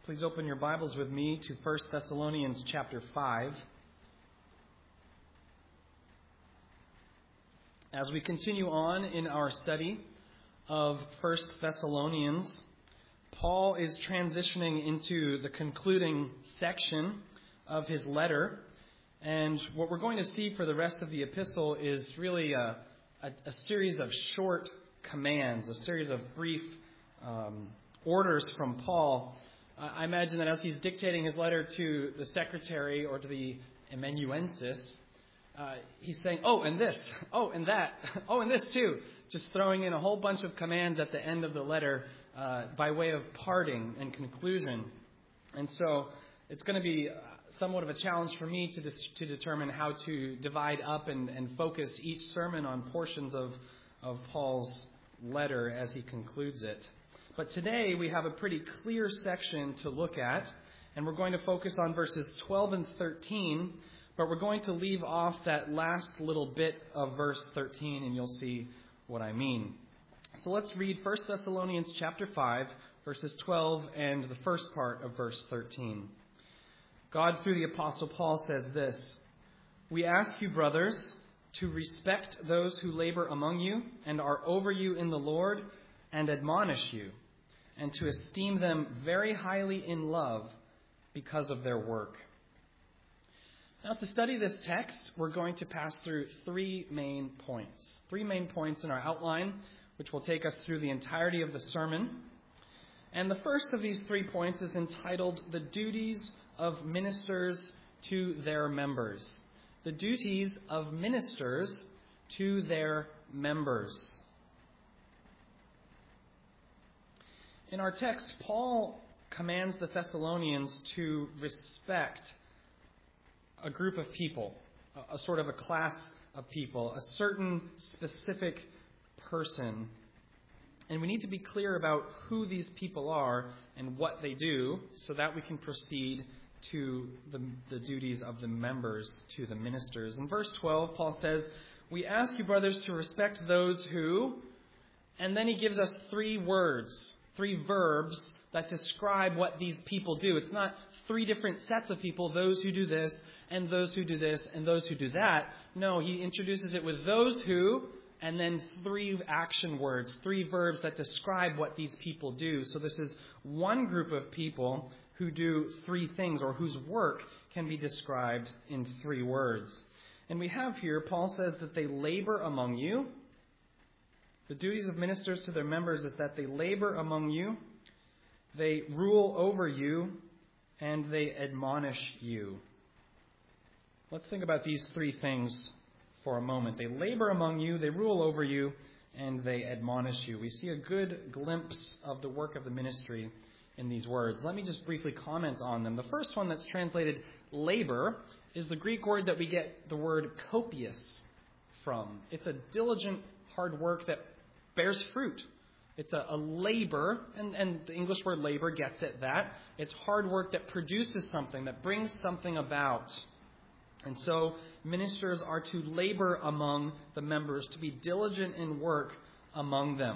Please open your Bibles with me to 1 Thessalonians chapter 5. As we continue on in our study of 1 Thessalonians, Paul is transitioning into the concluding section of his letter. And what we're going to see for the rest of the epistle is really a series of short commands, a series of brief orders from Paul. I imagine that as he's dictating his letter to the secretary or to the amanuensis, he's saying, oh, and this, oh, and that, oh, and this too. Just throwing in a whole bunch of commands at the end of the letter by way of parting and conclusion. And so it's going to be somewhat of a challenge for me to determine how to divide up and focus each sermon on portions of Paul's letter as he concludes it. But today we have a pretty clear section to look at, and we're going to focus on verses 12 and 13, but we're going to leave off that last little bit of verse 13, and you'll see what I mean. So let's read 1 Thessalonians chapter 5, verses 12 and the first part of verse 13. God, through the Apostle Paul, says this: "We ask you, brothers, to respect those who labor among you and are over you in the Lord and admonish you, and to esteem them very highly in love because of their work." Now, to study this text, we're going to pass through three main points in our outline, which will take us through the entirety of the sermon. And the first of these 3 points is entitled "The Duties of Ministers to Their Members." The duties of ministers to their members. In our text, Paul commands the Thessalonians to respect a group of people, a sort of a class of people, a certain specific person. And we need to be clear about who these people are and what they do so that we can proceed to the duties of the members to the ministers. In verse 12, Paul says, "We ask you, brothers, to respect those who," and then he gives us 3 words, 3 verbs that describe what these people do. It's not 3 different sets of people, those who do this, and those who do this, and those who do that. No, he introduces it with those who, and then 3 action words, 3 verbs that describe what these people do. So this is one group of people who do 3 things, or whose work can be described in 3 words. And we have here, Paul says that they labor among you. The duties of ministers to their members is that they labor among you, they rule over you, and they admonish you. Let's think about these 3 things for a moment. They labor among you, they rule over you, and they admonish you. We see a good glimpse of the work of the ministry in these words. Let me just briefly comment on them. The first one that's translated labor is the Greek word that we get the word copious from. It's a diligent, hard work that bears fruit. It's a labor, and the English word labor gets at that. It's hard work that produces something, that brings something about. And so ministers are to labor among the members, to be diligent in work among them.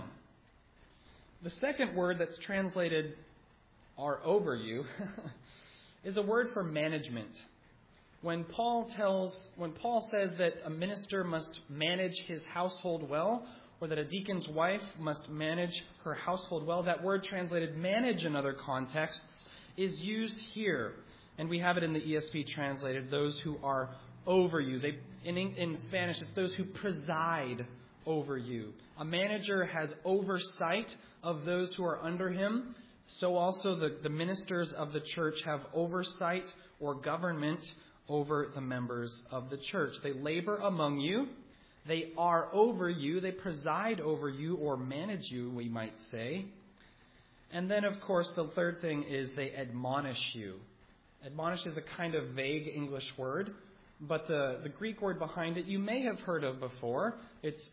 The second word that's translated "are over you" is a word for management. When Paul says that a minister must manage his household well, or that a deacon's wife must manage her household well, that word translated "manage" in other contexts is used here. And we have it in the ESV translated, "those who are over you." In Spanish, it's those who preside over you. A manager has oversight of those who are under him. So also the ministers of the church have oversight or government over the members of the church. They labor among you. They are over you. They preside over you, or manage you, we might say. And then, of course, the third thing is they admonish you. Admonish is a kind of vague English word, but the Greek word behind it you may have heard of before. It's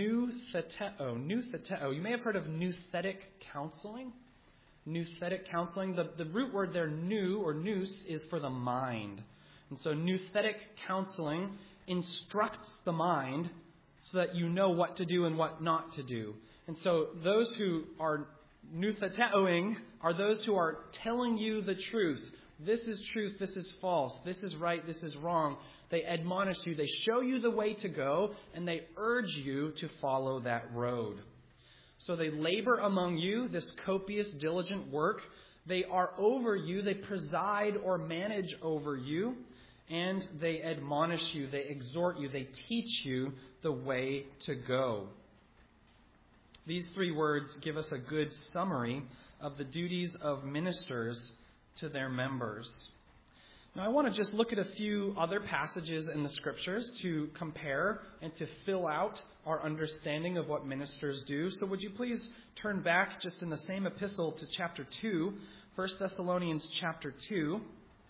noutheteo. You may have heard of nouthetic counseling. Nouthetic counseling. The root word there, nous, or nous, is for the mind. And so nouthetic counseling instructs the mind so that you know what to do and what not to do. And so those who are Nuthateoing are those who are telling you the truth. This is truth, this is false, this is right, this is wrong. They admonish you, they show you the way to go, and they urge you to follow that road. So they labor among you, this copious, diligent work. They are over you, they preside or manage over you, and they admonish you, they exhort you, they teach you the way to go. These three words give us a good summary of the duties of ministers to their members. Now, I want to just look at a few other passages in the Scriptures to compare and to fill out our understanding of what ministers do. So would you please turn back just in the same epistle to chapter 2, 1 Thessalonians chapter 2,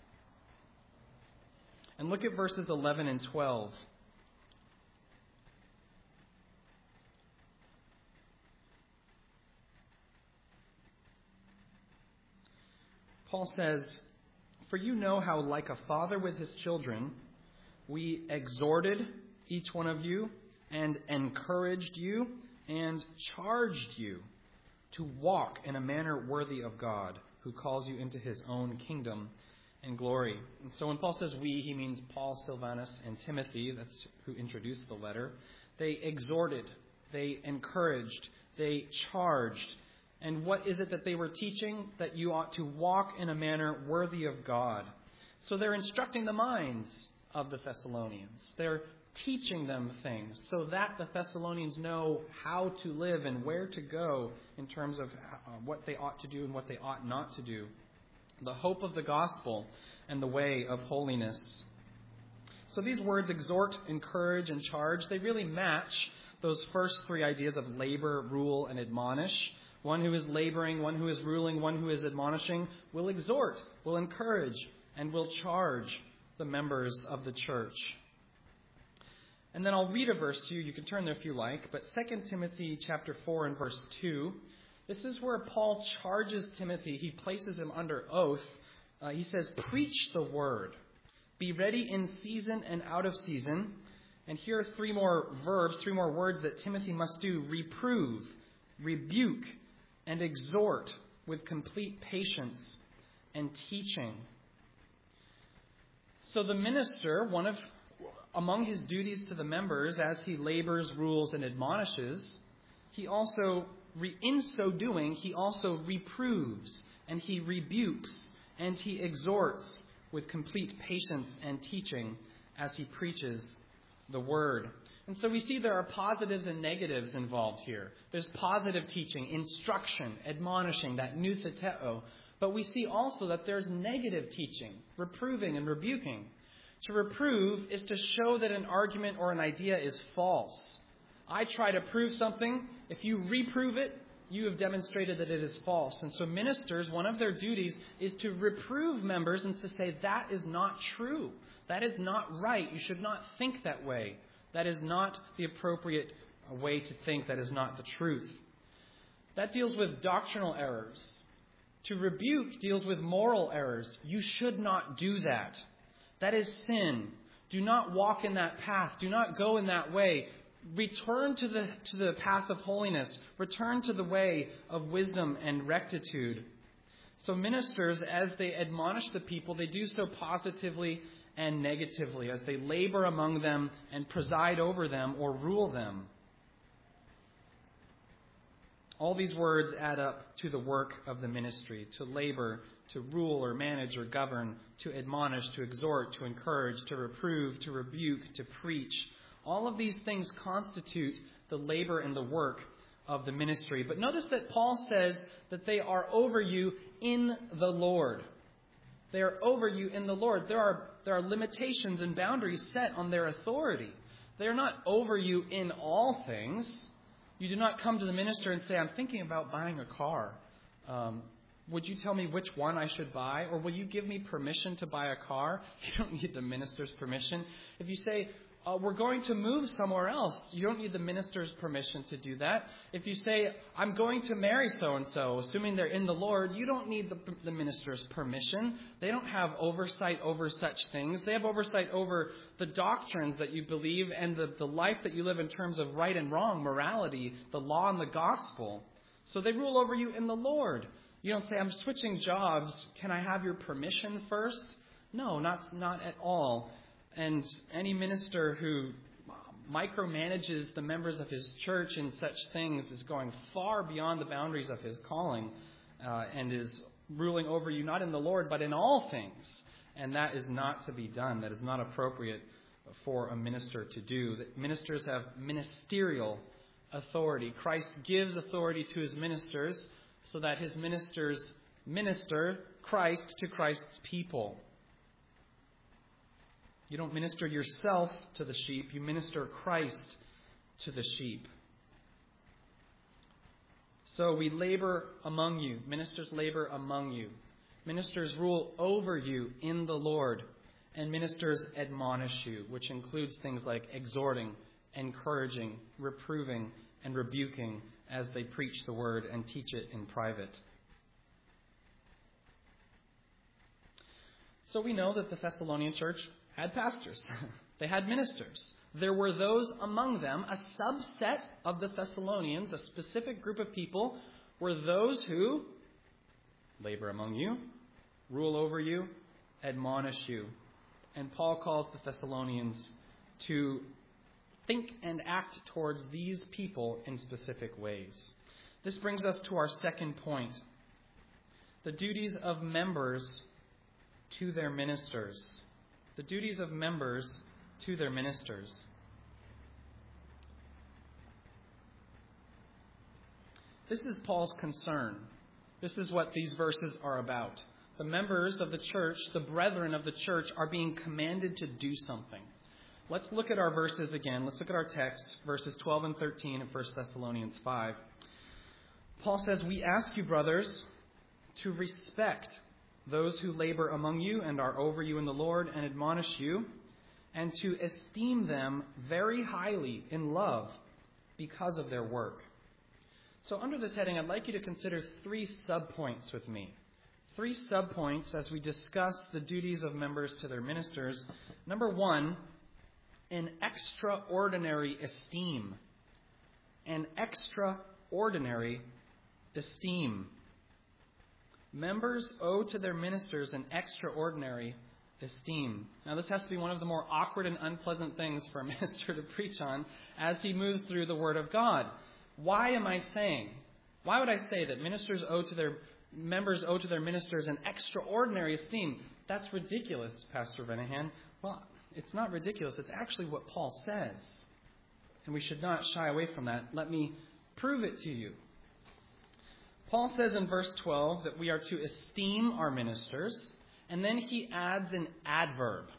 and look at verses 11 and 12. Paul says, "For you know how, like a father with his children, we exhorted each one of you and encouraged you and charged you to walk in a manner worthy of God, who calls you into his own kingdom and glory." And so when Paul says we, he means Paul, Silvanus, and Timothy. That's who introduced the letter. They exhorted, they encouraged, they charged. And what is it that they were teaching? That you ought to walk in a manner worthy of God. So they're instructing the minds of the Thessalonians. They're teaching them things so that the Thessalonians know how to live and where to go in terms of what they ought to do and what they ought not to do. The hope of the gospel and the way of holiness. So these words, exhort, encourage, and charge, they really match those first three ideas of labor, rule, and admonish. One who is laboring, one who is ruling, one who is admonishing will exhort, will encourage, and will charge the members of the church. And then I'll read a verse to you. You can turn there if you like. But 2 Timothy chapter 4 and verse 2, this is where Paul charges Timothy. He places him under oath. He says, "Preach the word. Be ready in season and out of season." And here are three more verbs, three more words that Timothy must do. Reprove, rebuke, and exhort with complete patience and teaching. So the minister, among his duties to the members, as he labors, rules, and admonishes, in so doing, he also reproves, and he rebukes, and he exhorts with complete patience and teaching as he preaches the word. And so we see there are positives and negatives involved here. There's positive teaching, instruction, admonishing, that nuthateo. But we see also that there's negative teaching, reproving and rebuking. To reprove is to show that an argument or an idea is false. I try to prove something. If you reprove it, you have demonstrated that it is false. And so ministers, one of their duties is to reprove members and to say that is not true. That is not right. You should not think that way. That is not the appropriate way to think. That is not the truth. That deals with doctrinal errors. To rebuke deals with moral errors. You should not do that. That is sin. Do not walk in that path. Do not go in that way. Return to the path of holiness. Return to the way of wisdom and rectitude. So ministers, as they admonish the people, they do so positively and negatively, as they labor among them and preside over them or rule them. All these words add up to the work of the ministry: to labor, to rule or manage or govern, to admonish, to exhort, to encourage, to reprove, to rebuke, to preach. All of these things constitute the labor and the work of the ministry. But notice that Paul says that they are over you in the Lord. They are over you in the Lord. There are limitations and boundaries set on their authority. They are not over you in all things. You do not come to the minister and say, "I'm thinking about buying a car. Would you tell me which one I should buy? Or will you give me permission to buy a car?" You don't need the minister's permission. If you say, "We're going to move somewhere else," you don't need the minister's permission to do that. If you say, "I'm going to marry so-and-so," assuming they're in the Lord, you don't need the minister's permission. They don't have oversight over such things. They have oversight over the doctrines that you believe and the life that you live in terms of right and wrong, morality, the law and the gospel. So they rule over you in the Lord. You don't say, I'm switching jobs. Can I have your permission first? No, not at all. And any minister who micromanages the members of his church in such things is going far beyond the boundaries of his calling and is ruling over you not in the Lord but in all things. And that is not to be done. That is not appropriate for a minister to do. Ministers have ministerial authority. Christ gives authority to his ministers so that his ministers minister Christ to Christ's people. You don't minister yourself to the sheep. You minister Christ to the sheep. So we labor among you. Ministers labor among you. Ministers rule over you in the Lord. And ministers admonish you, which includes things like exhorting, encouraging, reproving, and rebuking as they preach the word and teach it in private. So we know that the Thessalonian church had pastors. They had ministers. There were those among them, a subset of the Thessalonians, a specific group of people, were those who labor among you, rule over you, admonish you. And Paul calls the Thessalonians to think and act towards these people in specific ways. This brings us to our second point. The duties of members to their ministers. The duties of members to their ministers. This is Paul's concern. This is what these verses are about. The members of the church, the brethren of the church, are being commanded to do something. Let's look at our verses again. Let's look at our text, verses 12 and 13 of 1 Thessalonians 5. Paul says, "We ask you, brothers, to respect those who labor among you and are over you in the Lord and admonish you, and to esteem them very highly in love because of their work." So under this heading, I'd like you to consider 3 subpoints with me. 3 subpoints as we discuss the duties of members to their ministers. Number 1, an extraordinary esteem. An extraordinary esteem. Members owe to their ministers an extraordinary esteem. Now, this has to be one of the more awkward and unpleasant things for a minister to preach on as he moves through the Word of God. Why would I say that members owe to their ministers an extraordinary esteem? That's ridiculous, Pastor Venahan. Well, it's not ridiculous. It's actually what Paul says. And we should not shy away from that. Let me prove it to you. Paul says in verse 12 that we are to esteem our ministers, and then he adds an adverb. Do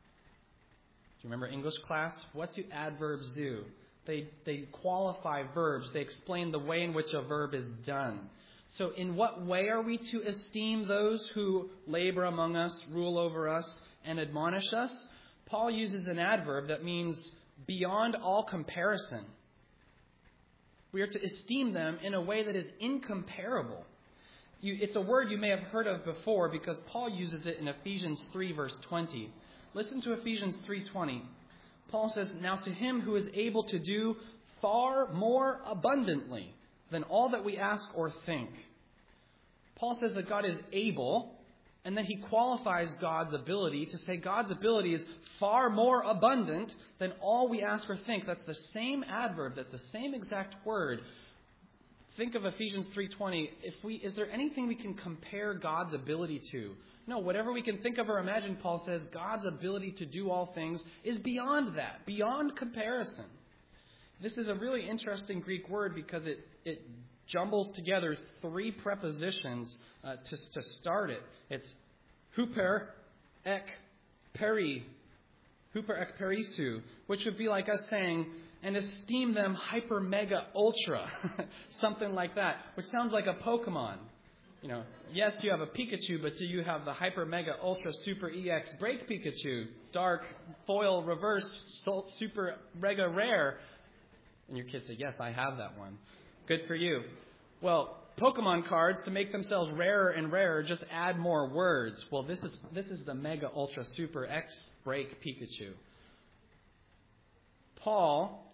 you remember English class? What do adverbs do? They qualify verbs. They explain the way in which a verb is done. So in what way are we to esteem those who labor among us, rule over us, and admonish us? Paul uses an adverb that means beyond all comparison. We are to esteem them in a way that is incomparable. It's a word you may have heard of before because Paul uses it in Ephesians 3, verse 20. Listen to Ephesians 3:20. Paul says, "Now to him who is able to do far more abundantly than all that we ask or think." Paul says that God is able, and then he qualifies God's ability to say God's ability is far more abundant than all we ask or think. That's the same adverb. That's the same exact word. Think of Ephesians 3:20. Is there anything we can compare God's ability to? No, whatever we can think of or imagine, Paul says, God's ability to do all things is beyond that, beyond comparison. This is a really interesting Greek word because it jumbles together 3 prepositions to start it. It's huper, ek, peri, huper, ek, perisu, which would be like us saying, and esteem them hyper, mega, ultra, something like that, which sounds like a Pokemon. You know, yes, you have a Pikachu, but do you have the hyper, mega, ultra, super, EX, break Pikachu, dark, foil, reverse, super, mega, rare? And your kids say, yes, I have that one. Good for you. Well, Pokemon cards, to make themselves rarer and rarer, just add more words. Well, this is the Mega, Ultra, Super, X, Break Pikachu. Paul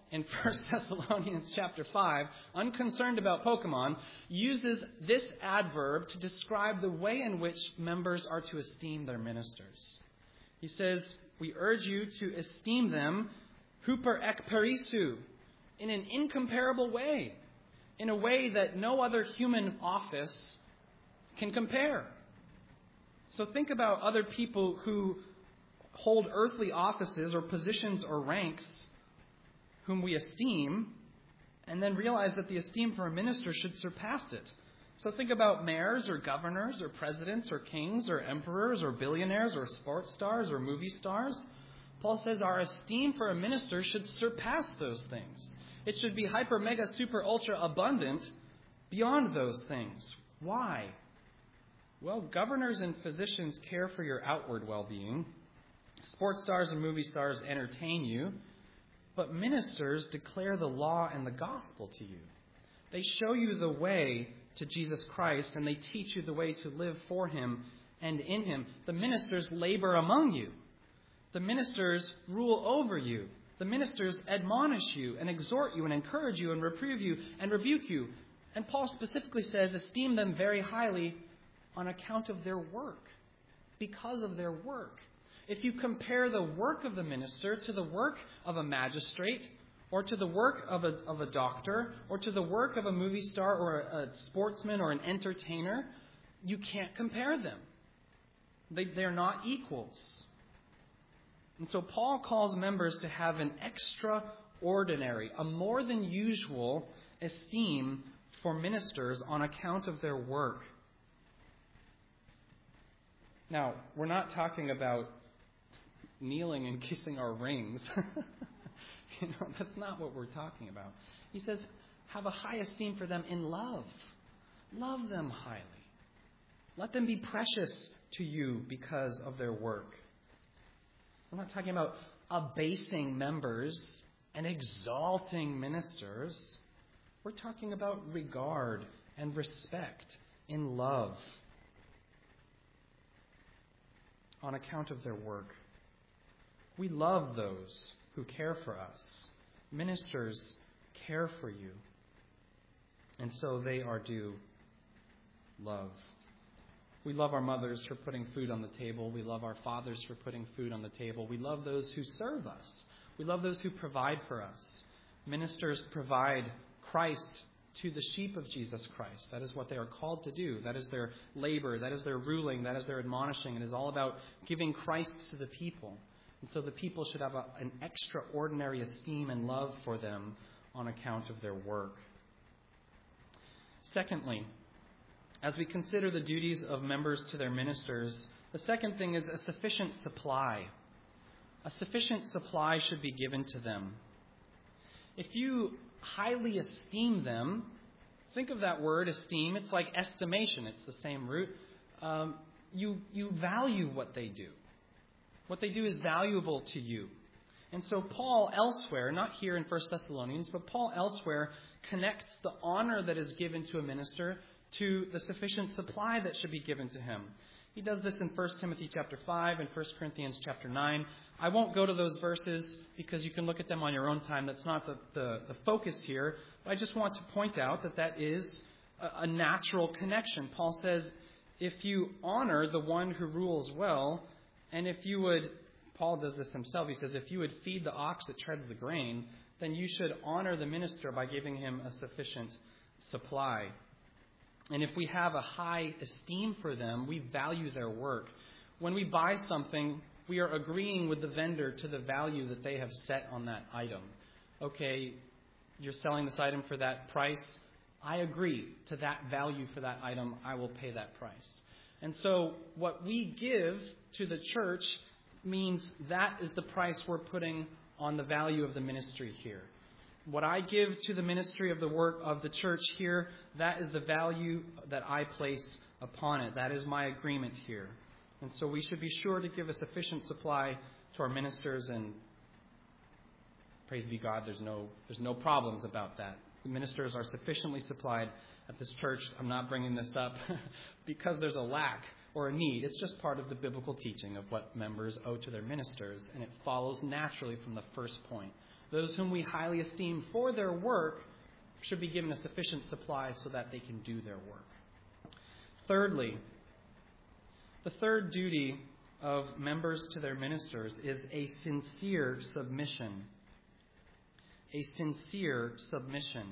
in 1 Thessalonians chapter 5, unconcerned about Pokemon, uses this adverb to describe the way in which members are to esteem their ministers. He says, we urge you to esteem them huper ek perisu, in an incomparable way, in a way that no other human office can compare. So think about other people who hold earthly offices or positions or ranks whom we esteem, and then realize that the esteem for a minister should surpass it. So think about mayors or governors or presidents or kings or emperors or billionaires or sports stars or movie stars. Paul says our esteem for a minister should surpass those things. It should be hyper, mega, super, ultra abundant beyond those things. Why? Well, governors and physicians care for your outward well-being. Sports stars and movie stars entertain you. But ministers declare the law and the gospel to you. They show you the way to Jesus Christ, and they teach you the way to live for Him and in Him. The ministers labor among you. The ministers rule over you. The ministers admonish you and exhort you and encourage you and reprove you and rebuke you. And Paul specifically says, esteem them very highly on account of their work, because of their work. If you compare the work of the minister to the work of a magistrate, or to the work of a doctor, or to the work of a movie star or a sportsman or an entertainer, you can't compare them. They're not equals. And so Paul calls members to have an extraordinary, a more than usual esteem for ministers on account of their work. Now, we're not talking about kneeling and kissing our rings. That's not what we're talking about. He says, have a high esteem for them in love. Love them highly. Let them be precious to you because of their work. We're not talking about abasing members and exalting ministers. We're talking about regard and respect in love on account of their work. We love those who care for us. Ministers care for you. And so they are due love. We love our mothers for putting food on the table. We love our fathers for putting food on the table. We love those who serve us. We love those who provide for us. Ministers provide Christ to the sheep of Jesus Christ. That is what they are called to do. That is their labor. That is their ruling. That is their admonishing. It is all about giving Christ to the people. And so the people should have an extraordinary esteem and love for them on account of their work. Secondly, as we consider the duties of members to their ministers, the second thing is a sufficient supply. A sufficient supply should be given to them. If you highly esteem them, think of that word, esteem. It's like estimation. It's the same root. You value what they do. What they do is valuable to you. And so Paul elsewhere, not here in 1 Thessalonians, but Paul elsewhere connects the honor that is given to a minister to the sufficient supply that should be given to him. He does this in 1 Timothy chapter 5 and 1 Corinthians chapter 9. I won't go to those verses because you can look at them on your own time. That's not the focus here. But I just want to point out that is a natural connection. Paul says, if you honor the one who rules well, and if you would, Paul does this himself, he says, if you would feed the ox that treads the grain, then you should honor the minister by giving him a sufficient supply. And if we have a high esteem for them, we value their work. When we buy something, we are agreeing with the vendor to the value that they have set on that item. Okay, you're selling this item for that price. I agree to that value for that item. I will pay that price. And so what we give to the church means that is the price we're putting on the value of the ministry here. What I give to the ministry of the work of the church here, that is the value that I place upon it. That is my agreement here. And so we should be sure to give a sufficient supply to our ministers, and praise be God, there's no problems about that. The ministers are sufficiently supplied at this church. I'm not bringing this up because there's a lack or a need. It's just part of the biblical teaching of what members owe to their ministers, and it follows naturally from the first point those whom we highly esteem for their work, should be given a sufficient supply so that they can do their work. Thirdly, the third duty of members to their ministers is a sincere submission. A sincere submission.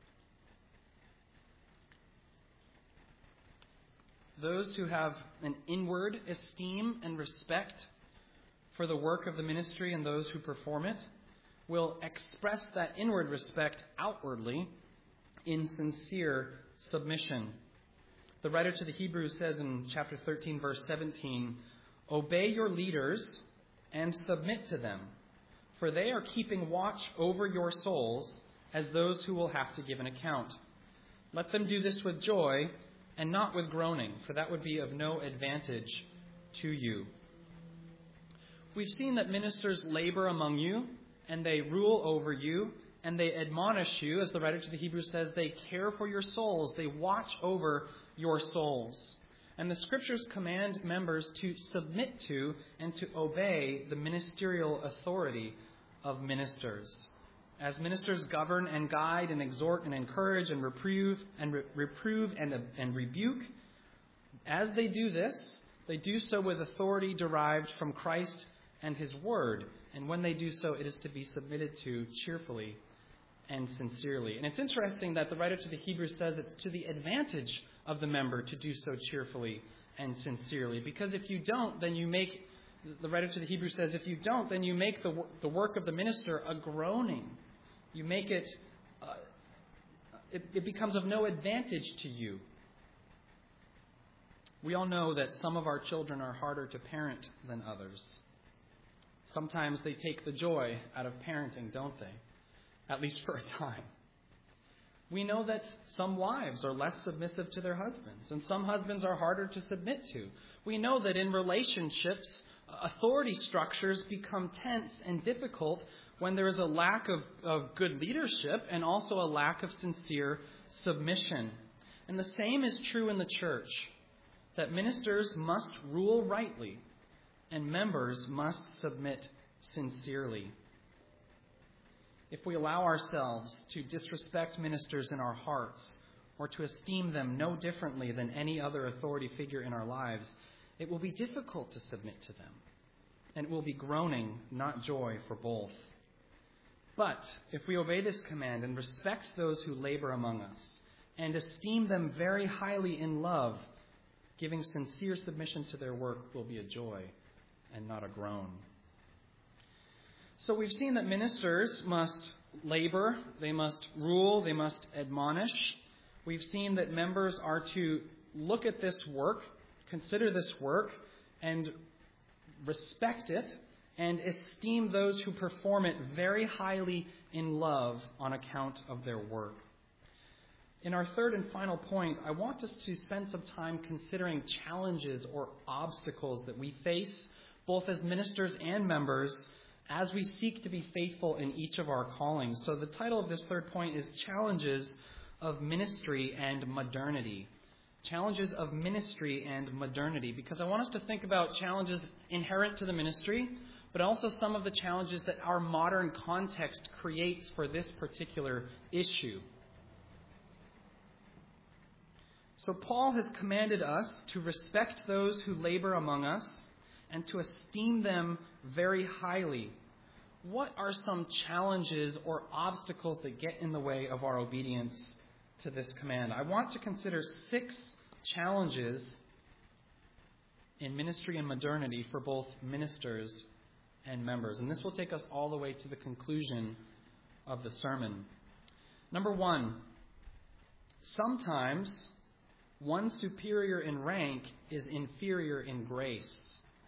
Those who have an inward esteem and respect for the work of the ministry and those who perform it will express that inward respect outwardly in sincere submission. The writer to the Hebrews says in chapter 13, verse 17, "Obey your leaders and submit to them, for they are keeping watch over your souls as those who will have to give an account. Let them do this with joy and not with groaning, for that would be of no advantage to you." We've seen that ministers labor among you, and they rule over you, and they admonish you. As the writer to the Hebrews says, they care for your souls. They watch over your souls. And the Scriptures command members to submit to and to obey the ministerial authority of ministers. As ministers govern and guide and exhort and encourage and reprove and rebuke, as they do this, they do so with authority derived from Christ and His Word. And when they do so, it is to be submitted to cheerfully and sincerely. And it's interesting that the writer to the Hebrews says it's to the advantage of the member to do so cheerfully and sincerely. Because if you don't, then you make, the writer to the Hebrews says, if you don't, then you make the work of the minister a groaning. You make it, it becomes of no advantage to you. We all know that some of our children are harder to parent than others. Sometimes they take the joy out of parenting, don't they? At least for a time. We know that some wives are less submissive to their husbands, and some husbands are harder to submit to. We know that in relationships, authority structures become tense and difficult when there is a lack of good leadership and also a lack of sincere submission. And the same is true in the church, that ministers must rule rightly and members must submit sincerely. If we allow ourselves to disrespect ministers in our hearts or to esteem them no differently than any other authority figure in our lives, it will be difficult to submit to them. And it will be groaning, not joy, for both. But if we obey this command and respect those who labor among us and esteem them very highly in love, giving sincere submission to their work will be a joy and not a groan. So we've seen that ministers must labor, they must rule, they must admonish. We've seen that members are to look at this work, consider this work, and respect it, and esteem those who perform it very highly in love on account of their work. In our third and final point, I want us to spend some time considering challenges or obstacles that we face, both as ministers and members, as we seek to be faithful in each of our callings. So the title of this third point is Challenges of Ministry and Modernity. Challenges of ministry and modernity, because I want us to think about challenges inherent to the ministry, but also some of the challenges that our modern context creates for this particular issue. So Paul has commanded us to respect those who labor among us and to esteem them very highly. What are some challenges or obstacles that get in the way of our obedience to this command? I want to consider 6 challenges in ministry and modernity for both ministers and members. And this will take us all the way to the conclusion of the sermon. Number 1, sometimes one superior in rank is inferior in grace.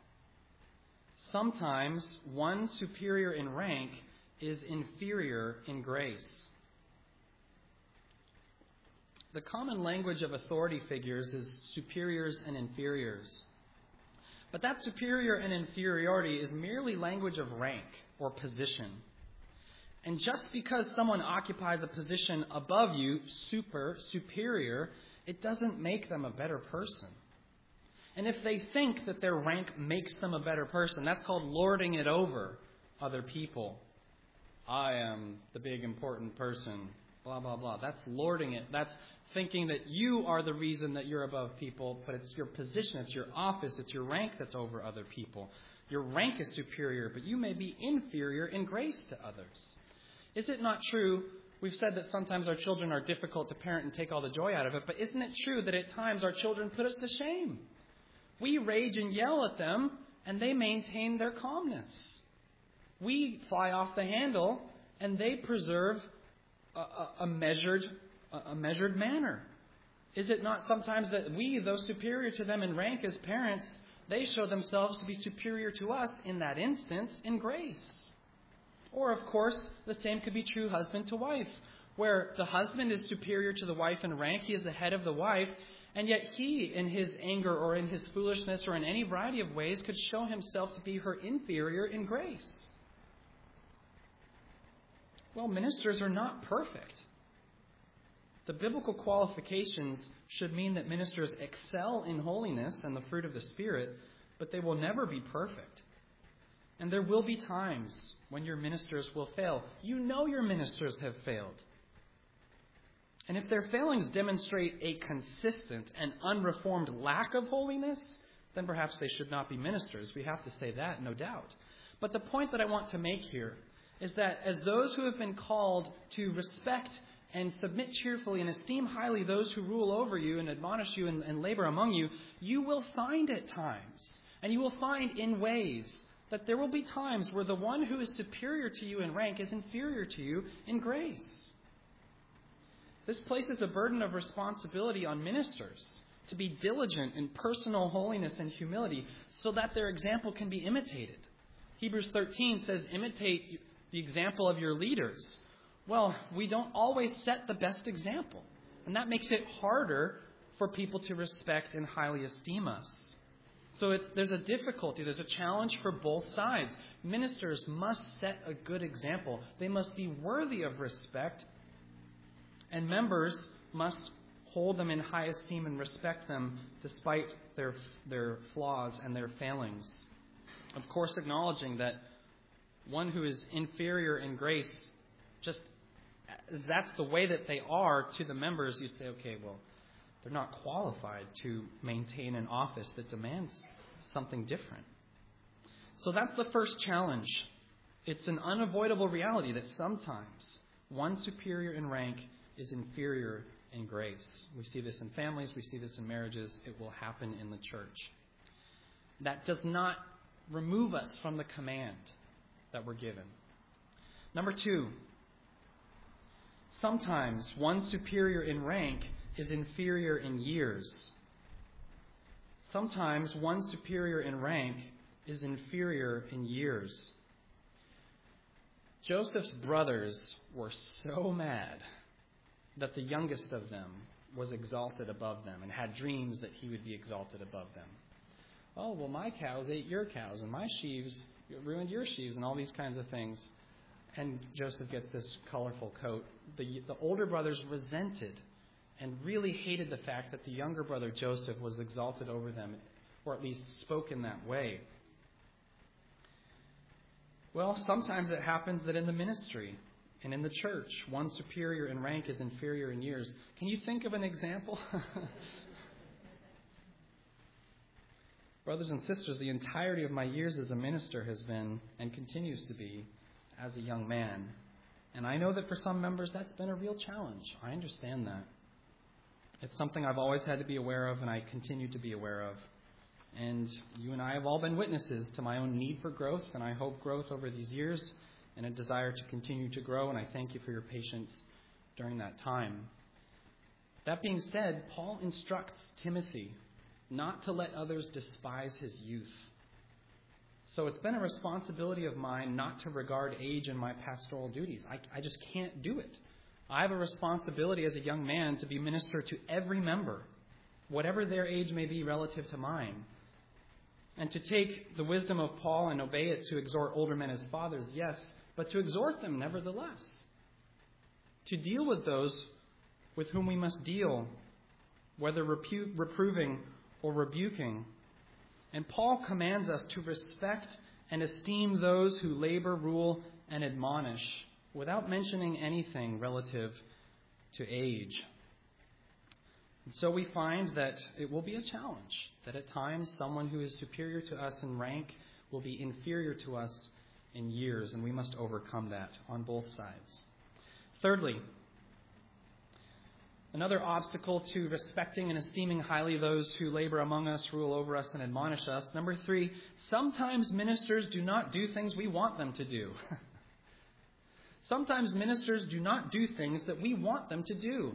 Sometimes one superior in rank is inferior in grace. The common language of authority figures is superiors and inferiors. But that superior and inferiority is merely language of rank or position. And just because someone occupies a position above you, superior, it doesn't make them a better person. And if they think that their rank makes them a better person, that's called lording it over other people. I am the big important person, blah, blah, blah. That's lording it. That's thinking that you are the reason that you're above people, but it's your position, it's your office, it's your rank that's over other people. Your rank is superior, but you may be inferior in grace to others. Is it not true? We've said that sometimes our children are difficult to parent and take all the joy out of it, but isn't it true that at times our children put us to shame? We rage and yell at them, and they maintain their calmness. We fly off the handle, and they preserve a measured manner. Is it not sometimes that we, though superior to them in rank as parents, they show themselves to be superior to us in that instance in grace? Or, of course, the same could be true husband to wife, where the husband is superior to the wife in rank, he is the head of the wife, and yet he, in his anger or in his foolishness or in any variety of ways, could show himself to be her inferior in grace. Well, ministers are not perfect. The biblical qualifications should mean that ministers excel in holiness and the fruit of the Spirit, but they will never be perfect. And there will be times when your ministers will fail. You know your ministers have failed. And if their failings demonstrate a consistent and unreformed lack of holiness, then perhaps they should not be ministers. We have to say that, no doubt. But the point that I want to make here is that as those who have been called to respect and submit cheerfully and esteem highly those who rule over you and admonish you and labor among you, you will find at times, and you will find in ways, that there will be times where the one who is superior to you in rank is inferior to you in grace. This places a burden of responsibility on ministers to be diligent in personal holiness and humility so that their example can be imitated. Hebrews 13 says, imitate the example of your leaders. Well, we don't always set the best example, and that makes it harder for people to respect and highly esteem us. So there's a difficulty, there's a challenge for both sides. Ministers must set a good example. They must be worthy of respect, and members must hold them in high esteem and respect them despite their flaws and their failings. Of course, acknowledging that one who is inferior in grace, just that's the way that they are to the members, you'd say, okay, well, they're not qualified to maintain an office that demands something different. So that's the first challenge. It's an unavoidable reality that sometimes one superior in rank is inferior in grace. We see this in families. We see this in marriages. It will happen in the church. That does not remove us from the command that we're given. Number 2, sometimes one superior in rank is inferior in years. Sometimes one superior in rank is inferior in years. Joseph's brothers were so mad that the youngest of them was exalted above them and had dreams that he would be exalted above them. Oh, well, my cows ate your cows, and my sheaves ruined your sheaves, and all these kinds of things. And Joseph gets this colorful coat. The older brothers resented and really hated the fact that the younger brother Joseph was exalted over them, or at least spoke in that way. Well, sometimes it happens that in the ministry and in the church, one superior in rank is inferior in years. Can you think of an example? Brothers and sisters, the entirety of my years as a minister has been and continues to be as a young man. And I know that for some members that's been a real challenge. I understand that. It's something I've always had to be aware of and I continue to be aware of. And you and I have all been witnesses to my own need for growth, and I hope growth over these years and a desire to continue to grow, and I thank you for your patience during that time. That being said, Paul instructs Timothy not to let others despise his youth. So it's been a responsibility of mine not to regard age in my pastoral duties. I just can't do it. I have a responsibility as a young man to be minister to every member, whatever their age may be relative to mine. And to take the wisdom of Paul and obey it to exhort older men as fathers, yes, but to exhort them nevertheless. To deal with those with whom we must deal, whether reproving or rebuking. And Paul commands us to respect and esteem those who labor, rule, and admonish without mentioning anything relative to age. And so we find that it will be a challenge, that at times someone who is superior to us in rank will be inferior to us in years, and we must overcome that on both sides. Thirdly, another obstacle to respecting and esteeming highly those who labor among us, rule over us, and admonish us. Number 3, sometimes ministers do not do things we want them to do. Sometimes ministers do not do things that we want them to do.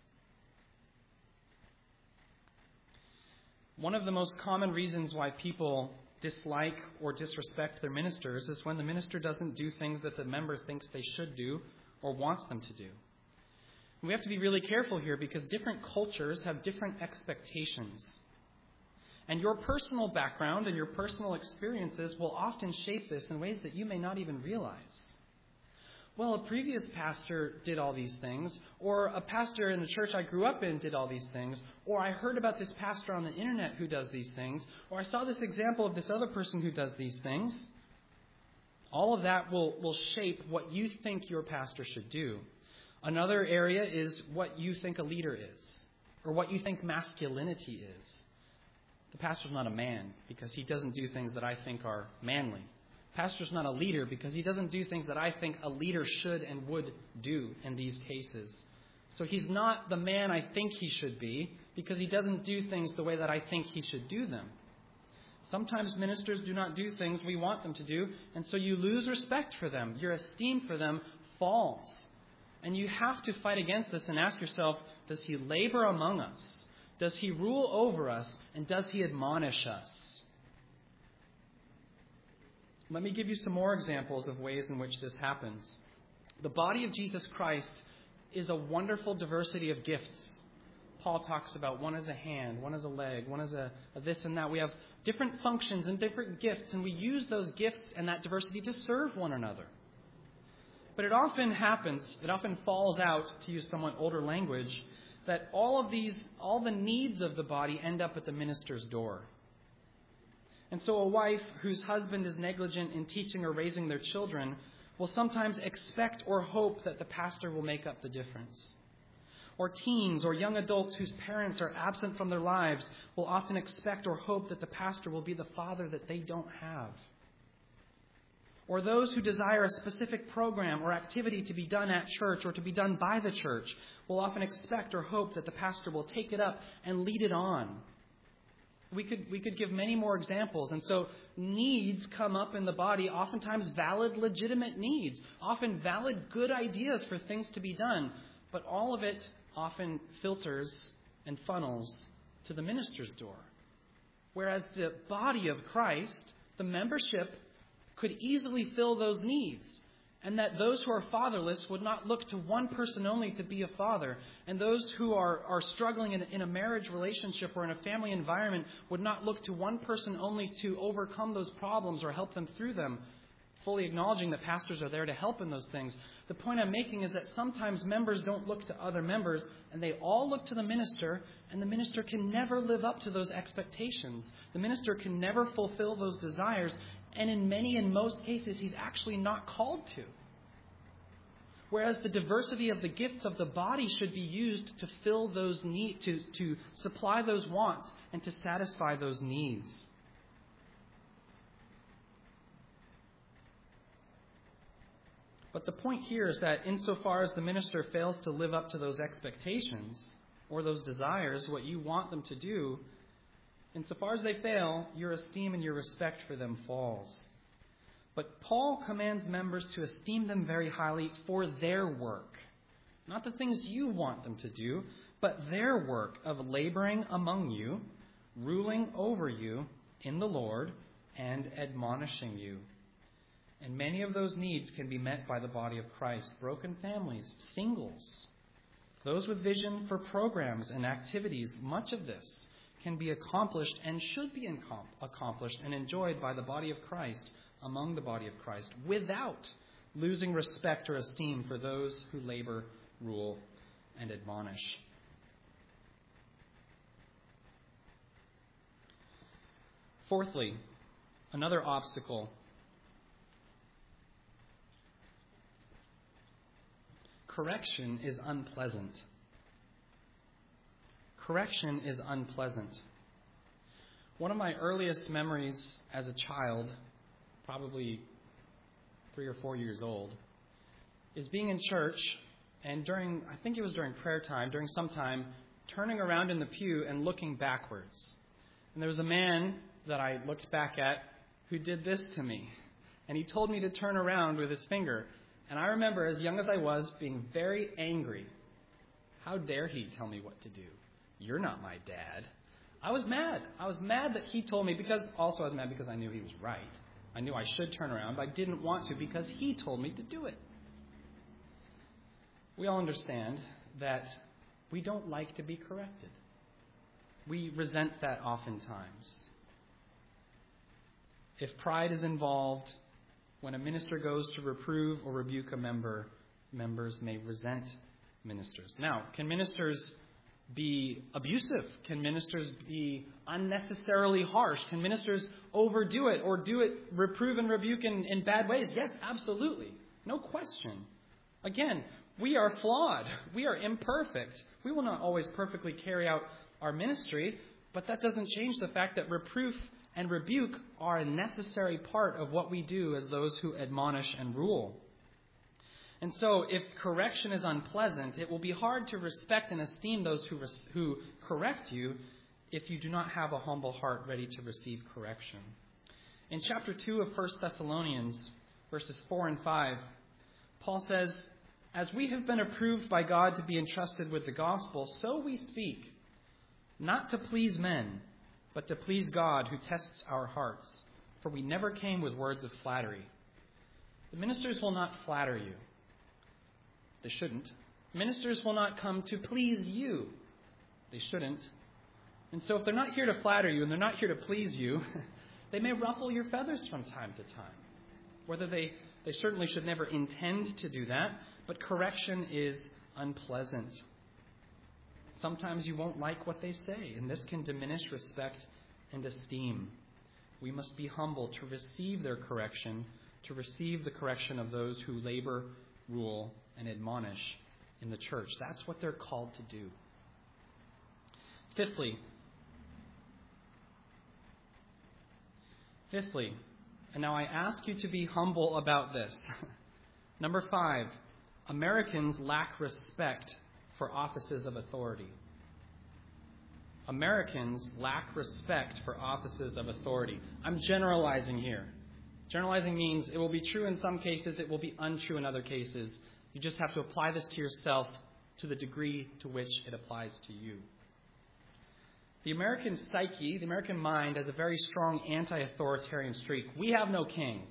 One of the most common reasons why people dislike or disrespect their ministers is when the minister doesn't do things that the member thinks they should do or wants them to do. And we have to be really careful here because different cultures have different expectations. And your personal background and your personal experiences will often shape this in ways that you may not even realize. Well, a previous pastor did all these things, or a pastor in the church I grew up in did all these things, or I heard about this pastor on the internet who does these things, or I saw this example of this other person who does these things. All of that will shape what you think your pastor should do. Another area is what you think a leader is, or what you think masculinity is. The pastor's not a man because he doesn't do things that I think are manly. Pastor's not a leader because he doesn't do things that I think a leader should and would do in these cases. So he's not the man I think he should be because he doesn't do things the way that I think he should do them. Sometimes ministers do not do things we want them to do, and so you lose respect for them. Your esteem for them falls. And you have to fight against this and ask yourself, does he labor among us? Does he rule over us? And does he admonish us? Let me give you some more examples of ways in which this happens. The body of Jesus Christ is a wonderful diversity of gifts. Paul talks about one as a hand, one as a leg, one as a this and that. We have different functions and different gifts, and we use those gifts and that diversity to serve one another. But it often happens, it often falls out, to use somewhat older language, that all the needs of the body end up at the minister's door. And so a wife whose husband is negligent in teaching or raising their children will sometimes expect or hope that the pastor will make up the difference. Or teens or young adults whose parents are absent from their lives will often expect or hope that the pastor will be the father that they don't have. Or those who desire a specific program or activity to be done at church or to be done by the church will often expect or hope that the pastor will take it up and lead it on. We could give many more examples. And so needs come up in the body, oftentimes valid, legitimate needs, often valid, good ideas for things to be done. But all of it often filters and funnels to the minister's door. Whereas the body of Christ, the membership, could easily fill those needs. And that those who are fatherless would not look to one person only to be a father. And those who are struggling in a marriage relationship or in a family environment would not look to one person only to overcome those problems or help them through them, fully acknowledging that pastors are there to help in those things. The point I'm making is that sometimes members don't look to other members, and they all look to the minister, and the minister can never live up to those expectations. The minister can never fulfill those desires, and in most cases, he's actually not called to. Whereas the diversity of the gifts of the body should be used to fill those needs, to supply those wants, and to satisfy those needs. But the point here is that insofar as the minister fails to live up to those expectations or those desires, what you want them to do, insofar as they fail, your esteem and your respect for them falls. But Paul commands members to esteem them very highly for their work. Not the things you want them to do, but their work of laboring among you, ruling over you in the Lord, and admonishing you. And many of those needs can be met by the body of Christ. Broken families, singles, those with vision for programs and activities. Much of this can be accomplished and should be accomplished and enjoyed by the body of Christ, among the body of Christ, without losing respect or esteem for those who labor, rule, and admonish. Fourthly, another obstacle correction is unpleasant. Correction is unpleasant. One of my earliest memories as a child, probably 3 or 4 years old, is being in church and I think it was during prayer time, during some time, turning around in the pew and looking backwards. And there was a man that I looked back at who did this to me. And he told me to turn around with his finger. And I remember, as young as I was, being very angry. How dare he tell me what to do? You're not my dad. I was mad. I was mad that he told me, I was mad because I knew he was right. I knew I should turn around, but I didn't want to because he told me to do it. We all understand that we don't like to be corrected. We resent that oftentimes. If pride is involved, when a minister goes to reprove or rebuke a member, members may resent ministers. Now, can ministers be abusive? Can ministers be unnecessarily harsh? Can ministers overdo it or reprove and rebuke in bad ways? Yes, absolutely. No question. Again, we are flawed. We are imperfect. We will not always perfectly carry out our ministry, but that doesn't change the fact that reproof and rebuke are a necessary part of what we do as those who admonish and rule. And so, if correction is unpleasant, it will be hard to respect and esteem those who correct you if you do not have a humble heart ready to receive correction. In chapter 2 of 1 Thessalonians, verses 4 and 5, Paul says, "As we have been approved by God to be entrusted with the gospel, so we speak, not to please men, but to please God who tests our hearts. For we never came with words of flattery." The ministers will not flatter you. They shouldn't. Ministers will not come to please you. They shouldn't. And so if they're not here to flatter you and they're not here to please you, they may ruffle your feathers from time to time. Whether they certainly should never intend to do that, but correction is unpleasant. Sometimes you won't like what they say, and this can diminish respect and esteem. We must be humble to receive their correction, to receive the correction of those who labor, rule, and admonish in the church. That's what they're called to do. Fifthly, and now I ask you to be humble about this. Number 5, Americans lack respect for offices of authority. Americans lack respect for offices of authority. I'm generalizing here. Generalizing means it will be true in some cases, it will be untrue in other cases. You just have to apply this to yourself to the degree to which it applies to you. The American psyche, the American mind, has a very strong anti-authoritarian streak. We have no king.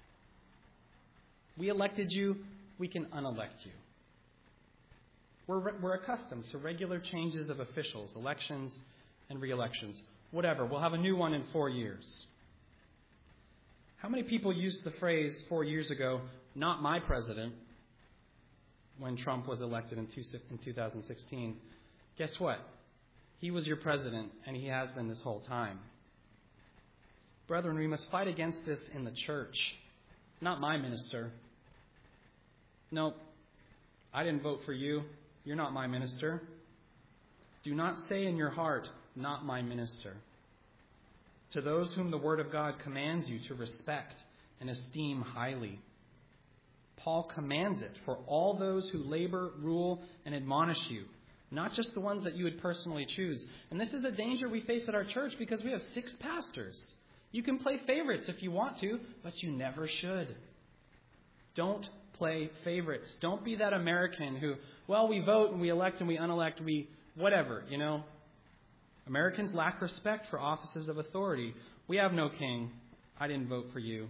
We elected you, we can unelect you. We're accustomed to regular changes of officials, elections and re-elections. Whatever, we'll have a new one in 4 years. How many people used the phrase 4 years ago, "not my president," when Trump was elected in 2016? Guess what? He was your president, and he has been this whole time. Brethren, we must fight against this in the church. Not my minister. No, I didn't vote for you. You're not my minister. Do not say in your heart, "not my minister." To those whom the Word of God commands you to respect and esteem highly. Paul commands it for all those who labor, rule, and admonish you, not just the ones that you would personally choose. And this is a danger we face at our church because we have 6 pastors. You can play favorites if you want to, but you never should. Don't play favorites. Don't be that American who, well, we vote and we elect and we unelect, whatever, you know. Americans lack respect for offices of authority. We have no king. I didn't vote for you.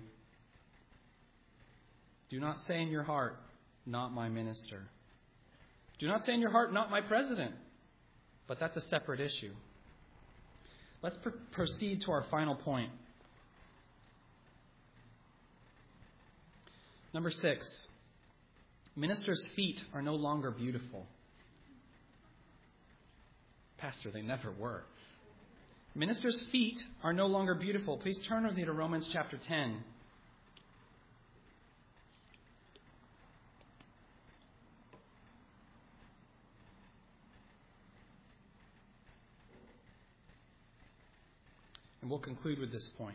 Do not say in your heart, "not my minister." Do not say in your heart, "not my president." But that's a separate issue. Let's proceed to our final point. Number 6, ministers' feet are no longer beautiful. Pastor, they never were. Ministers' feet are no longer beautiful. Please turn with me to Romans chapter 10. And we'll conclude with this point.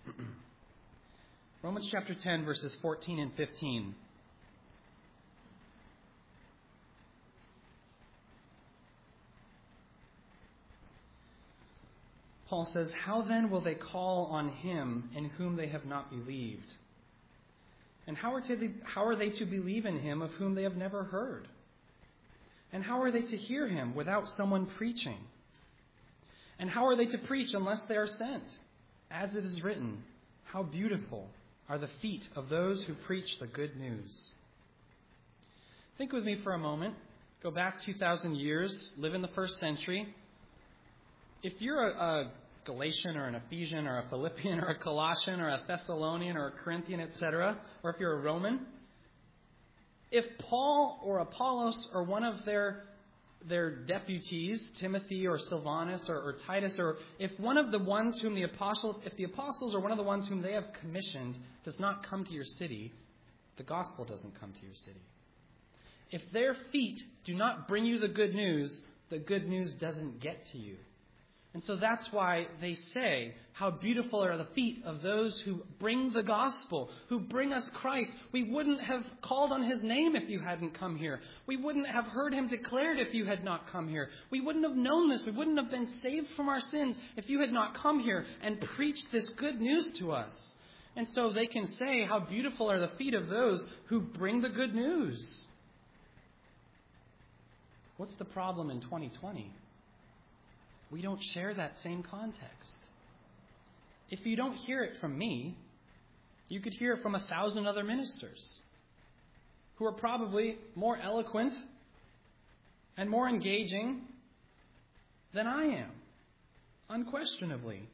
Romans chapter 10, verses 14 and 15. Paul says, "How then will they call on him in whom they have not believed? And how are they to believe in him of whom they have never heard? And how are they to hear him without someone preaching? And how are they to preach unless they are sent? As it is written, how beautiful are the feet of those who preach the good news." Think with me for a moment. Go back 2,000 years, live in the first century. If you're a Galatian or an Ephesian or a Philippian or a Colossian or a Thessalonian or a Corinthian, etc., or if you're a Roman, if Paul or Apollos or one of their deputies, Timothy or Silvanus or Titus, or if one of the ones whom the apostles or one of the ones whom they have commissioned does not come to your city, the gospel doesn't come to your city. If their feet do not bring you the good news doesn't get to you. And so that's why they say, how beautiful are the feet of those who bring the gospel, who bring us Christ. We wouldn't have called on his name if you hadn't come here. We wouldn't have heard him declared if you had not come here. We wouldn't have known this. We wouldn't have been saved from our sins if you had not come here and preached this good news to us. And so they can say, how beautiful are the feet of those who bring the good news. What's the problem in 2020? We don't share that same context. If you don't hear it from me, you could hear it from 1,000 other ministers who are probably more eloquent and more engaging than I am, unquestionably.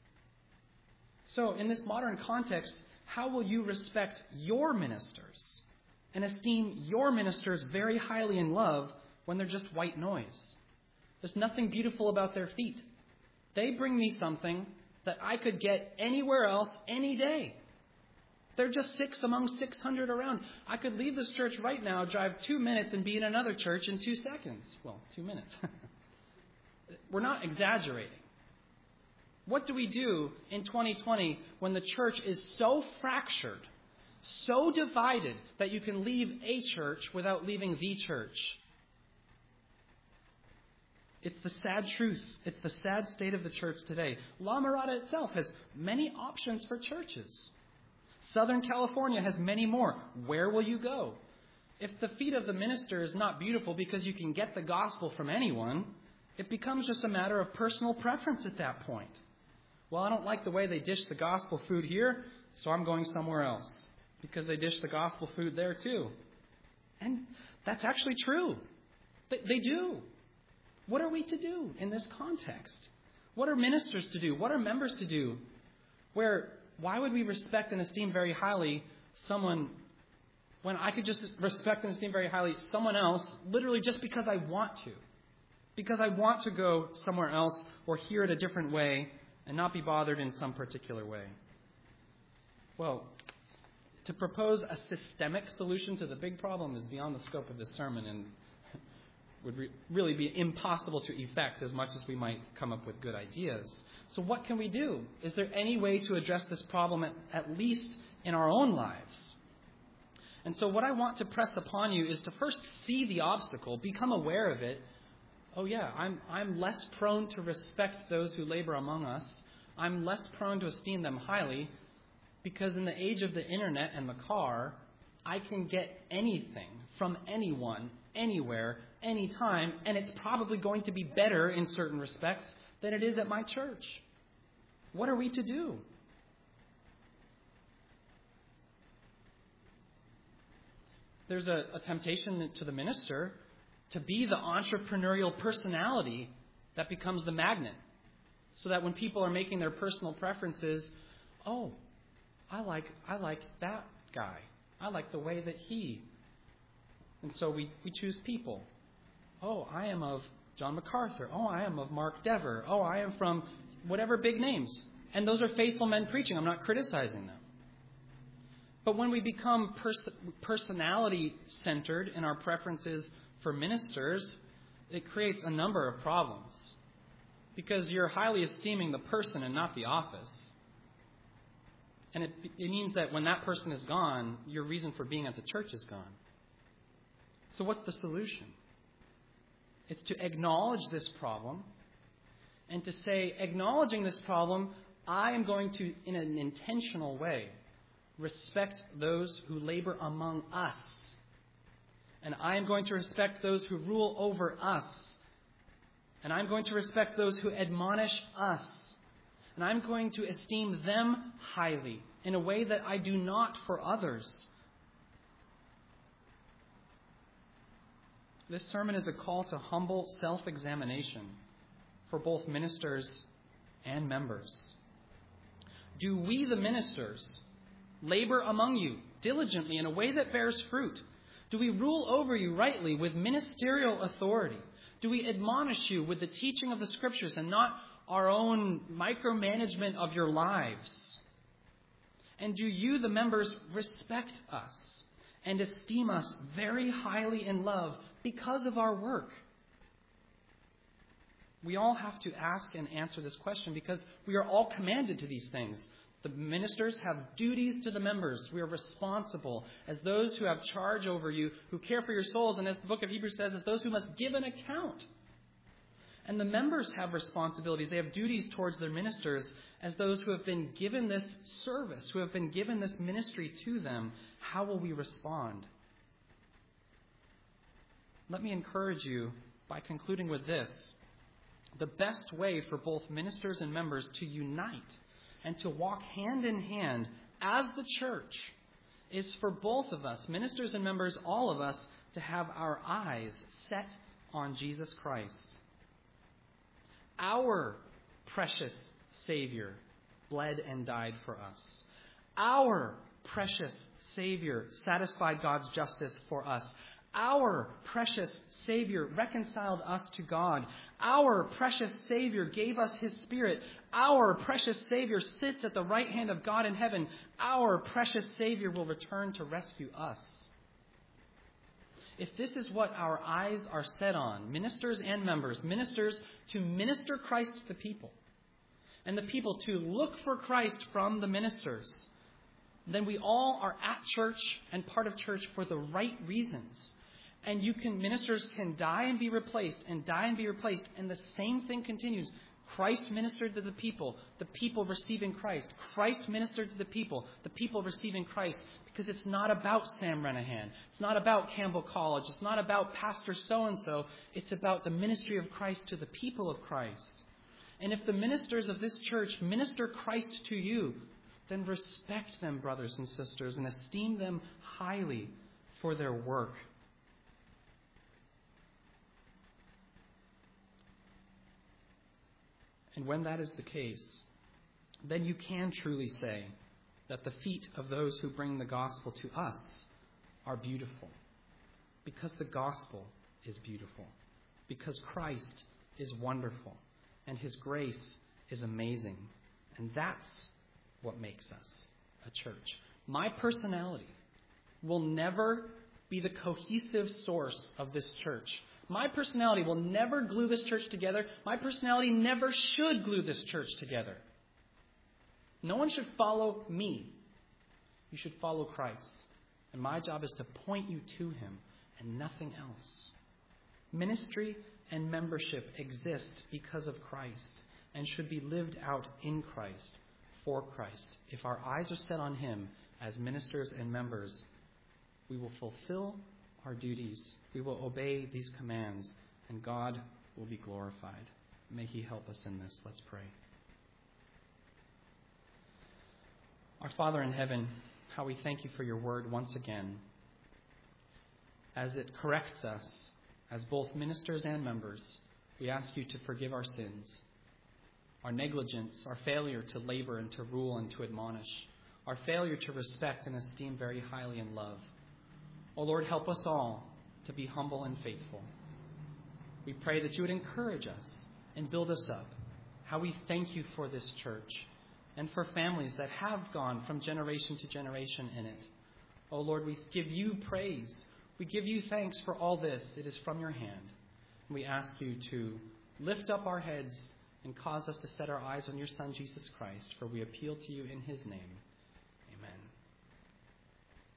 So in this modern context, how will you respect your ministers and esteem your ministers very highly in love when they're just white noise? There's nothing beautiful about their feet. They bring me something that I could get anywhere else any day. They're just 6 among 600 around. I could leave this church right now, drive 2 minutes, and be in another church in 2 seconds. Well, 2 minutes. We're not exaggerating. What do we do in 2020 when the church is so fractured, so divided, that you can leave a church without leaving the church? It's the sad truth. It's the sad state of the church today. La Mirada itself has many options for churches. Southern California has many more. Where will you go? If the feet of the minister is not beautiful because you can get the gospel from anyone, it becomes just a matter of personal preference at that point. Well, I don't like the way they dish the gospel food here, so I'm going somewhere else because they dish the gospel food there too. And that's actually true. They do. What are we to do in this context? What are ministers to do? What are members to do? Why would we respect and esteem very highly someone when I could just respect and esteem very highly someone else literally just because I want to? Because I want to go somewhere else or hear it a different way and not be bothered in some particular way. Well, to propose a systemic solution to the big problem is beyond the scope of this sermon and would really be impossible to effect as much as we might come up with good ideas. So what can we do? Is there any way to address this problem at least in our own lives? And so what I want to press upon you is to first see the obstacle, become aware of it. Oh yeah, I'm less prone to respect those who labor among us. I'm less prone to esteem them highly because in the age of the internet and the car, I can get anything from anyone, anywhere, anytime, and it's probably going to be better in certain respects than it is at my church. What are we to do? There's a temptation to the minister to be the entrepreneurial personality that becomes the magnet, so that when people are making their personal preferences, oh, I like that guy. I like the way that he. And so we choose people. Oh, I am of John MacArthur. Oh, I am of Mark Dever. Oh, I am from whatever big names. And those are faithful men preaching. I'm not criticizing them. But when we become personality-centered in our preferences for ministers, it creates a number of problems. because you're highly esteeming the person and not the office. And it means that when that person is gone, your reason for being at the church is gone. So what's the solution? It's to acknowledge this problem and to say, acknowledging this problem, I am going to, in an intentional way, respect those who labor among us. And I am going to respect those who rule over us. And I'm going to respect those who admonish us. And I'm going to esteem them highly in a way that I do not for others. This sermon is a call to humble self-examination for both ministers and members. Do we, the ministers, labor among you diligently in a way that bears fruit? Do we rule over you rightly with ministerial authority? Do we admonish you with the teaching of the Scriptures and not our own micromanagement of your lives? And do you, the members, respect us and esteem us very highly in love because of our work? We all have to ask and answer this question because we are all commanded to these things. The ministers have duties to the members. We are responsible as those who have charge over you, who care for your souls, and as the book of Hebrews says, as those who must give an account. And the members have responsibilities. They have duties towards their ministers as those who have been given this service, who have been given this ministry to them. How will we respond? Let me encourage you by concluding with this. The best way for both ministers and members to unite and to walk hand in hand as the church is for both of us, ministers and members, all of us, to have our eyes set on Jesus Christ. Our precious Savior bled and died for us. Our precious Savior satisfied God's justice for us. Our precious Savior reconciled us to God. Our precious Savior gave us His Spirit. Our precious Savior sits at the right hand of God in heaven. Our precious Savior will return to rescue us. If this is what our eyes are set on, ministers and members, ministers to minister Christ to the people, and the people to look for Christ from the ministers, then we all are at church and part of church for the right reasons. And ministers can die and be replaced, and die and be replaced, and the same thing continues. Christ ministered to the people receiving Christ. Christ ministered to the people receiving Christ, because it's not about Sam Renahan. It's not about Campbell College. It's not about Pastor so-and-so. It's about the ministry of Christ to the people of Christ. And if the ministers of this church minister Christ to you, then respect them, brothers and sisters, and esteem them highly for their work. And when that is the case, then you can truly say that the feet of those who bring the gospel to us are beautiful. Because the gospel is beautiful. Because Christ is wonderful. And His grace is amazing. And that's what makes us a church. My personality will never be the cohesive source of this church. My personality will never glue this church together. My personality never should glue this church together. No one should follow me. You should follow Christ. And my job is to point you to Him and nothing else. Ministry and membership exist because of Christ and should be lived out in Christ, for Christ. If our eyes are set on Him as ministers and members, we will fulfill our duties. We will obey these commands, and God will be glorified. May He help us in this. Let's pray. Our Father in heaven, how we thank You for Your word once again, as it corrects us as both ministers and members. We ask You to forgive our sins, our negligence, our failure to labor and to rule and to admonish, our failure to respect and esteem very highly and love. O Lord, help us all to be humble and faithful. We pray that You would encourage us and build us up. How we thank You for this church and for families that have gone from generation to generation in it. O Lord, we give You praise. We give You thanks for all this. It is from Your hand. We ask You to lift up our heads and cause us to set our eyes on your Son, Jesus Christ, for we appeal to you in his name.